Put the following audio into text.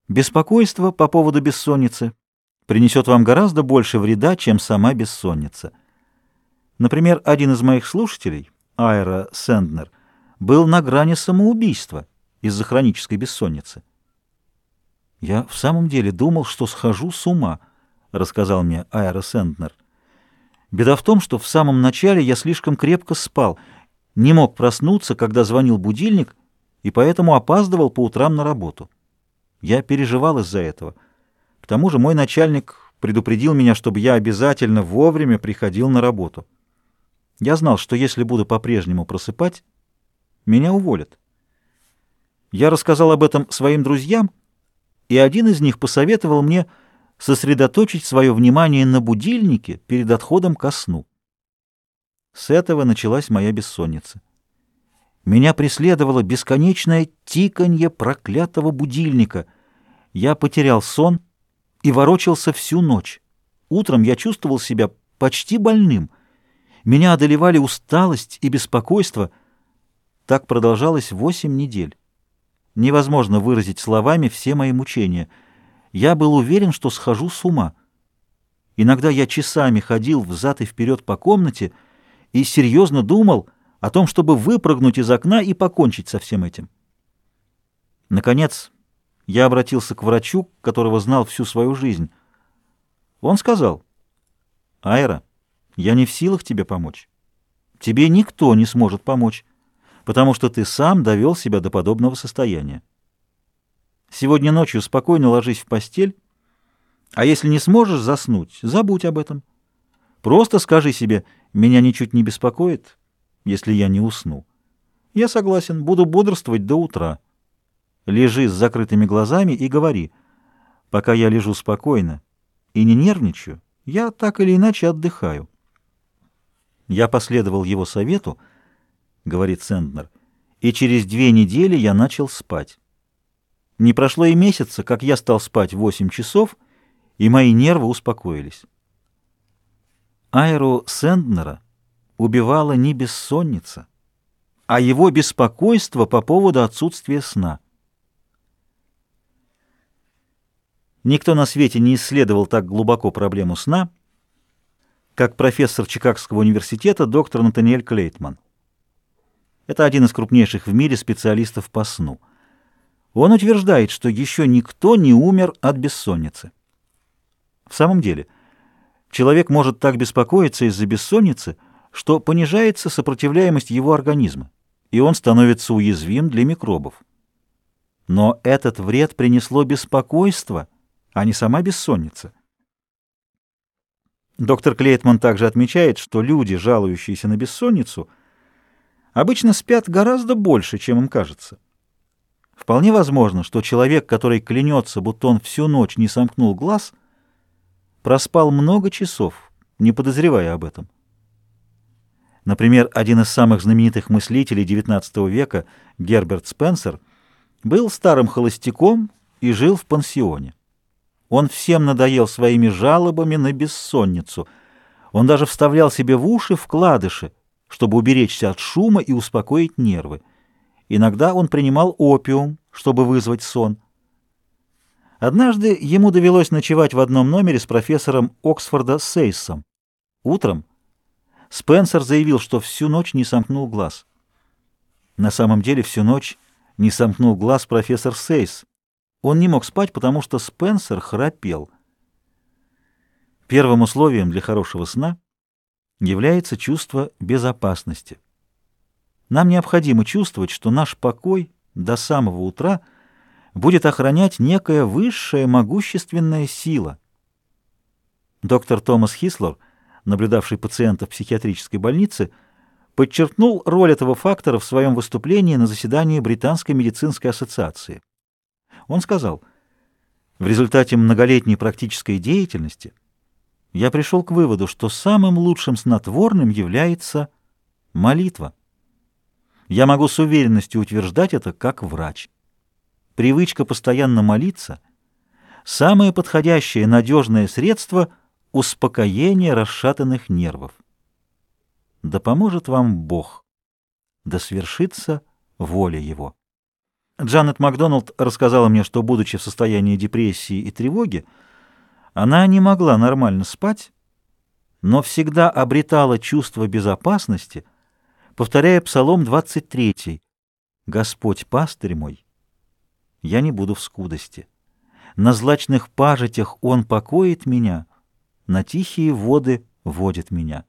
Беспокойство по поводу бессонницы принесет вам гораздо больше вреда, чем сама бессонница. Например, один из моих слушателей, Айра Сэнднер, был на грани самоубийства из-за хронической бессонницы. «Я в самом деле думал, что схожу с ума», — рассказал мне Айра Сэнднер. «Беда в том, что в самом начале я слишком крепко спал, не мог проснуться, когда звонил будильник, и поэтому опаздывал по утрам на работу. Я переживал из-за этого. К тому же мой начальник предупредил меня, чтобы я обязательно вовремя приходил на работу. Я знал, что если буду по-прежнему просыпать, меня уволят. Я рассказал об этом своим друзьям, и один из них посоветовал мне сосредоточить свое внимание на будильнике перед отходом ко сну. С этого началась моя бессонница. Меня преследовало бесконечное тиканье проклятого будильника. Я потерял сон и ворочался всю ночь. Утром я чувствовал себя почти больным. Меня одолевали усталость и беспокойство. Так продолжалось 8 недель. Невозможно выразить словами все мои мучения. Я был уверен, что схожу с ума. Иногда я часами ходил взад и вперед по комнате и серьезно думал о том, чтобы выпрыгнуть из окна и покончить со всем этим. Наконец, я обратился к врачу, которого знал всю свою жизнь. Он сказал: «Айра, я не в силах тебе помочь. Тебе никто не сможет помочь, потому что ты сам довел себя до подобного состояния. Сегодня ночью спокойно ложись в постель, а если не сможешь заснуть, забудь об этом. Просто скажи себе: меня ничуть не беспокоит, если я не усну. Я согласен, буду бодрствовать до утра. Лежи с закрытыми глазами и говори: пока я лежу спокойно и не нервничаю, я так или иначе отдыхаю». Я последовал его совету, говорит Сэнднер, и через 2 недели я начал спать. Не прошло и месяца, как я стал спать 8 часов, и мои нервы успокоились. Айру Сэнднера убивала не бессонница, а его беспокойство по поводу отсутствия сна. Никто на свете не исследовал так глубоко проблему сна, как профессор Чикагского университета доктор Натаниэль Клейтман. Это один из крупнейших в мире специалистов по сну. Он утверждает, что еще никто не умер от бессонницы. В самом деле, человек может так беспокоиться из-за бессонницы, что понижается сопротивляемость его организма, и он становится уязвим для микробов. Но этот вред принесло беспокойство, а не сама бессонница. Доктор Клейтман также отмечает, что люди, жалующиеся на бессонницу, обычно спят гораздо больше, чем им кажется. Вполне возможно, что человек, который клянется, будто он всю ночь не сомкнул глаз, проспал много часов, не подозревая об этом. Например, один из самых знаменитых мыслителей XIX века, Герберт Спенсер, был старым холостяком и жил в пансионе. Он всем надоел своими жалобами на бессонницу. Он даже вставлял себе в уши вкладыши, чтобы уберечься от шума и успокоить нервы. Иногда он принимал опиум, чтобы вызвать сон. Однажды ему довелось ночевать в одном номере с профессором Оксфорда Сейсом. Утром Спенсер заявил, что всю ночь не сомкнул глаз. На самом деле всю ночь не сомкнул глаз профессор Сейс. Он не мог спать, потому что Спенсер храпел. Первым условием для хорошего сна является чувство безопасности. Нам необходимо чувствовать, что наш покой до самого утра будет охранять некая высшая могущественная сила. Доктор Томас Хислор, наблюдавший пациента в психиатрической больнице, подчеркнул роль этого фактора в своем выступлении на заседании Британской медицинской ассоциации. Он сказал: «В результате многолетней практической деятельности я пришел к выводу, что самым лучшим снотворным является молитва. Я могу с уверенностью утверждать это как врач. Привычка постоянно молиться — самое подходящее надежное средство успокоения расшатанных нервов. Да поможет вам Бог, да свершится воля Его». Джанет Макдоналд рассказала мне, что, будучи в состоянии депрессии и тревоги, она не могла нормально спать, но всегда обретала чувство безопасности, повторяя Псалом 23: «Господь пастырь мой, я не буду в скудости. На злачных пажитях Он покоит меня, на тихие воды водит меня».